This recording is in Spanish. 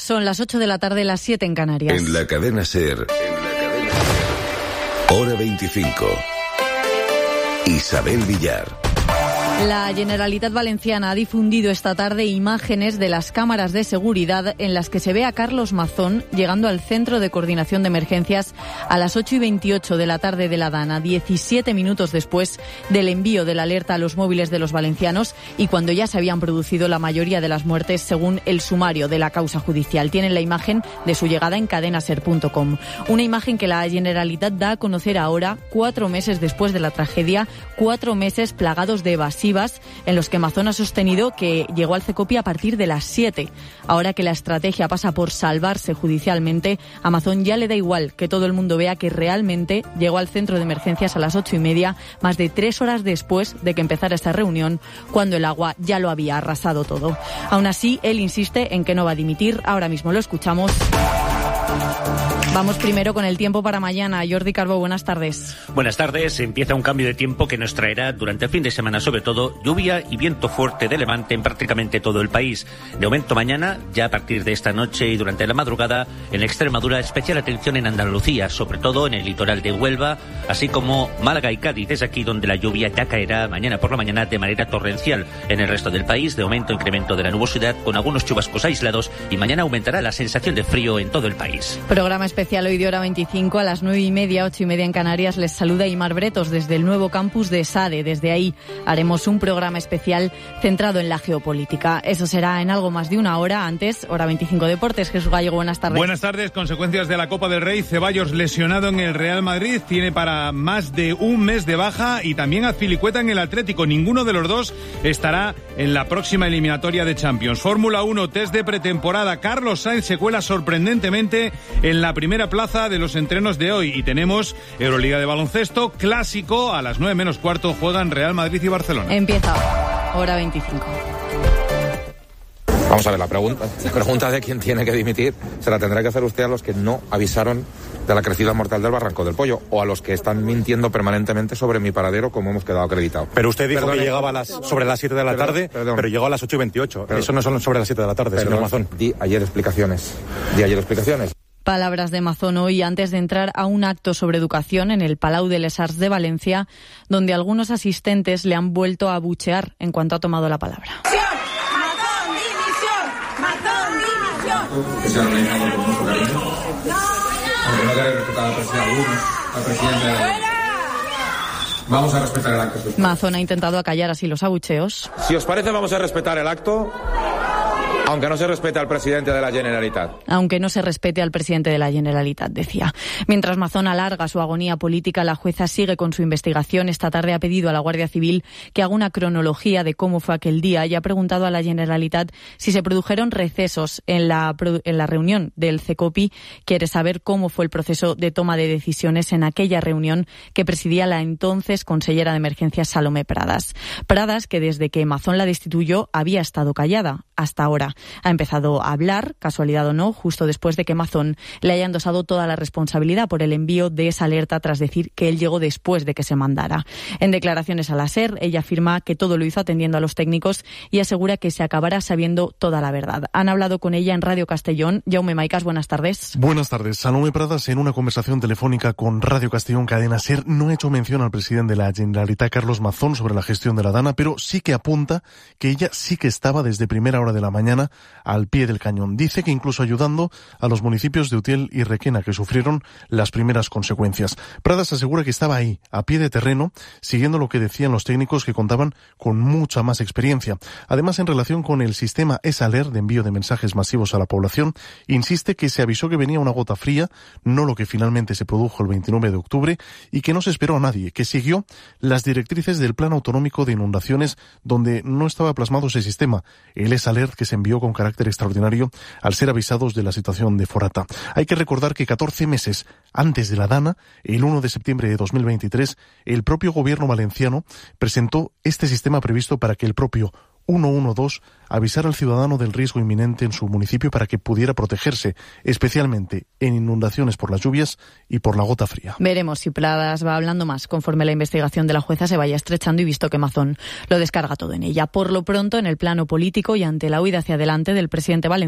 son las 8 de la tarde, las 7 en Canarias. En la cadena SER, Hora 25. Isabel Villar. La Generalitat Valenciana ha difundido esta tarde imágenes de las cámaras de seguridad en las que se ve a Carlos Mazón llegando al Centro de Coordinación de Emergencias a las 8:28 de la tarde de la Dana, 17 minutos después del envío de la alerta a los móviles de los valencianos y cuando ya se habían producido la mayoría de las muertes según el sumario de la causa judicial. Tienen la imagen de su llegada en cadenaser.com. Una imagen que la Generalitat da a conocer ahora, 4 meses después de la tragedia, 4 meses plagados de evasivas en los que Mazón ha sostenido que llegó al CECOPI a partir de las 7. Ahora que la estrategia pasa por salvarse judicialmente, a Mazón ya le da igual que todo el mundo vea que realmente llegó al centro de emergencias a las 8:30, más de 3 horas después de que empezara esta reunión, cuando el agua ya lo había arrasado todo. Aún así, él insiste en que no va a dimitir. Ahora mismo lo escuchamos. Vamos primero con el tiempo para mañana. Jordi Carbó, buenas tardes. Buenas tardes. Empieza un cambio de tiempo que nos traerá durante el fin de semana, sobre todo, lluvia y viento fuerte de levante en prácticamente todo el país. De momento mañana, ya a partir de esta noche y durante la madrugada, en Extremadura, especial atención en Andalucía, sobre todo en el litoral de Huelva, así como Málaga y Cádiz. Es aquí donde la lluvia ya caerá mañana por la mañana de manera torrencial. En el resto del país, de momento, incremento de la nubosidad con algunos chubascos aislados y mañana aumentará la sensación de frío en todo el país. Programa especial hoy de Hora 25 a las 9:30, 8:30 en Canarias. Les saluda Imar Bretos desde el nuevo campus de SADE. Desde ahí haremos un programa especial centrado en la geopolítica. Eso será en algo más de una hora. Antes, Hora 25 Deportes. Jesús Gallego, buenas tardes. Buenas tardes. Consecuencias de la Copa del Rey. Ceballos lesionado en el Real Madrid. Tiene para más de un mes de baja y también Azpilicueta en el Atlético. Ninguno de los dos estará en la próxima eliminatoria de Champions. Fórmula 1, test de pretemporada. Carlos Sainz se cuela sorprendentemente en la primera plaza de los entrenos de hoy y tenemos Euroliga de baloncesto clásico a las 9 menos cuarto juegan Real Madrid y Barcelona. Empieza Hora 25. Vamos a ver, la pregunta de quién tiene que dimitir se la tendrá que hacer usted a los que no avisaron de la crecida mortal del Barranco del Pollo o a los que están mintiendo permanentemente sobre mi paradero, como hemos quedado acreditado. Pero usted dijo que llegaba sobre las 7 de la tarde, pero llegó a las 8:28. Eso no son sobre las 7 de la tarde, señor Mazón. Di ayer explicaciones. Palabras de Mazón hoy antes de entrar a un acto sobre educación en el Palau de les Arts de Valencia, donde algunos asistentes le han vuelto a abuchear en cuanto ha tomado la palabra. Que se han organizado con mucho cariño. Aunque no queréis respetar al presidente. Vamos a respetar el acto. Mazón ha intentado acallar así los abucheos. Si os parece, vamos a respetar el acto, aunque no se respete al presidente de la Generalitat. Aunque no se respete al presidente de la Generalitat, decía. Mientras Mazón alarga su agonía política, la jueza sigue con su investigación. Esta tarde ha pedido a la Guardia Civil que haga una cronología de cómo fue aquel día y ha preguntado a la Generalitat si se produjeron recesos en la reunión del CECOPI. Quiere saber cómo fue el proceso de toma de decisiones en aquella reunión que presidía la entonces consellera de Emergencias Salomé Pradas. Pradas, que desde que Mazón la destituyó había estado callada hasta ahora. Ha empezado a hablar, casualidad o no, justo después de que Mazón le haya endosado toda la responsabilidad por el envío de esa alerta tras decir que él llegó después de que se mandara. En declaraciones a la SER, ella afirma que todo lo hizo atendiendo a los técnicos y asegura que se acabará sabiendo toda la verdad. Han hablado con ella en Radio Castellón. Jaume Maicas, buenas tardes. Buenas tardes. Salomé Pradas, en una conversación telefónica con Radio Castellón Cadena SER, no ha hecho mención al presidente de la Generalitat, Carlos Mazón, sobre la gestión de la Dana, pero sí que apunta que ella sí que estaba desde primera hora de la mañana al pie del cañón. Dice que incluso ayudando a los municipios de Utiel y Requena, que sufrieron las primeras consecuencias. Pradas asegura que estaba ahí, a pie de terreno, siguiendo lo que decían los técnicos, que contaban con mucha más experiencia. Además, en relación con el sistema ESALER de envío de mensajes masivos a la población, insiste que se avisó que venía una gota fría, no lo que finalmente se produjo el 29 de octubre, y que no se esperó a nadie, que siguió las directrices del Plan Autonómico de Inundaciones, donde no estaba plasmado ese sistema, el ESALER, que se envió con carácter extraordinario al ser avisados de la situación de Forata. Hay que recordar que 14 meses antes de la Dana, el 1 de septiembre de 2023, el propio gobierno valenciano presentó este sistema previsto para que el propio 112 avisar al ciudadano del riesgo inminente en su municipio para que pudiera protegerse, especialmente en inundaciones por las lluvias y por la gota fría. Veremos si Pradas va hablando más conforme la investigación de la jueza se vaya estrechando y visto que Mazón lo descarga todo en ella. Por lo pronto, en el plano político y ante la huida hacia adelante del presidente valenciano,